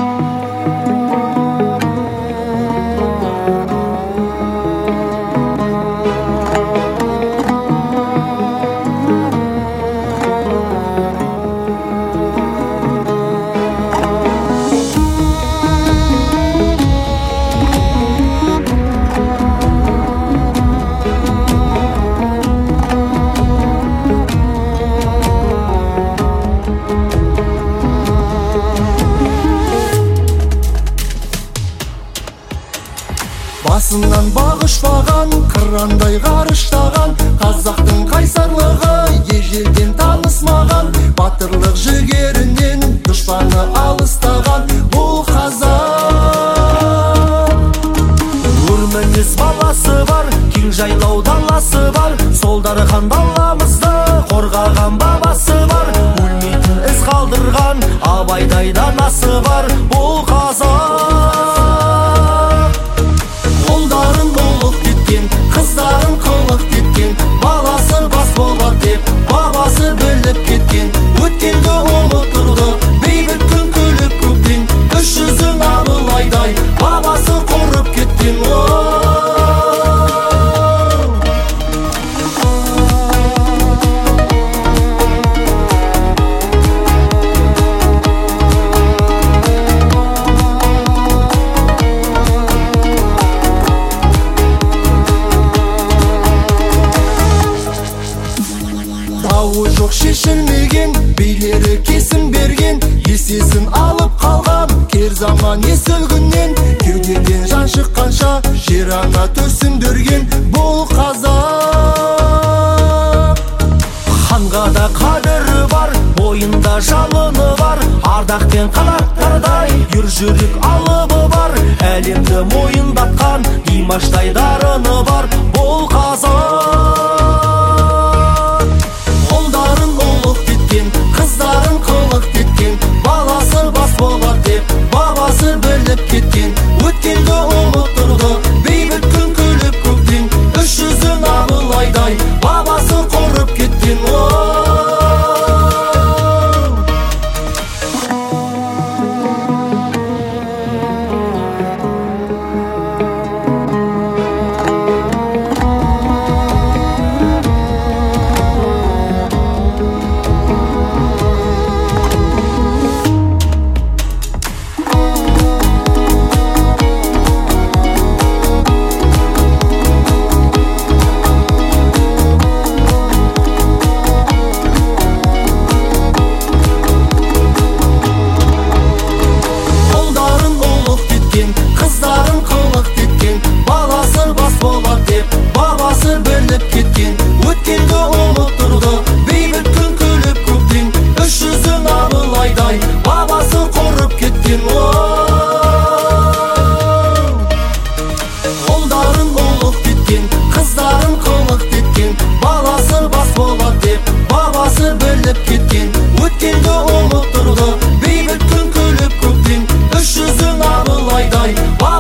Басынан бағышпаған, қырандай ғарыштаған, қазақтың қайсарлығы ежелден танысмаған, батырлық жігерінен дұшпаны алыстаған бұл қазақ. Өрмінес баласы бар, кең жайлау даласы бар, Солдархан даламызды қорғаған бабасы бар, өлмейтін із қалдырған абайдай данасы бар бұл қазақ. Қыздарын қылық кеткен, баласы бас болар деп бабасы біліп кеткен, өткенді ұмытырды бейбіт күн күліп көктен, 300 Абылайдай бабасы қорып кеткен. Дауы жоқ шешілмеген, билері кесім берген, есесін алып қалған кер заман есілгіннен, кеудеден жан шыққанша жер ана төсіндірген бұл қазақ. Ханға да қадірі бар, бойында жалыны бар, ардақ пен қанаттардай ержүрек алыбы бар, әлемді мойындатқан Димаштай дарыны бар бұл қазақ. Қыздарын қылық кеткен, баласы бас болар деп бабасы біліп кеткен, өткенді ұмытырды бейбіт күн күліп көктен, 300 Абылайдай бабасы қорып кеткен. Қыздарын қылық кеткен, баласы бас болар деп бабасы біліп кеткен, өткенді ұмытырды бейбіт күн күліп көктен, 300 Абылайдай бабасы қорып кеткен. Ұлдарын ұлық кеткен, қыздарын қылық кеткен, баласы бас болар деп бабасы біліп кеткен, өткенді ұмытырды бейбіт күн күліп көктен, 300 Абылайдай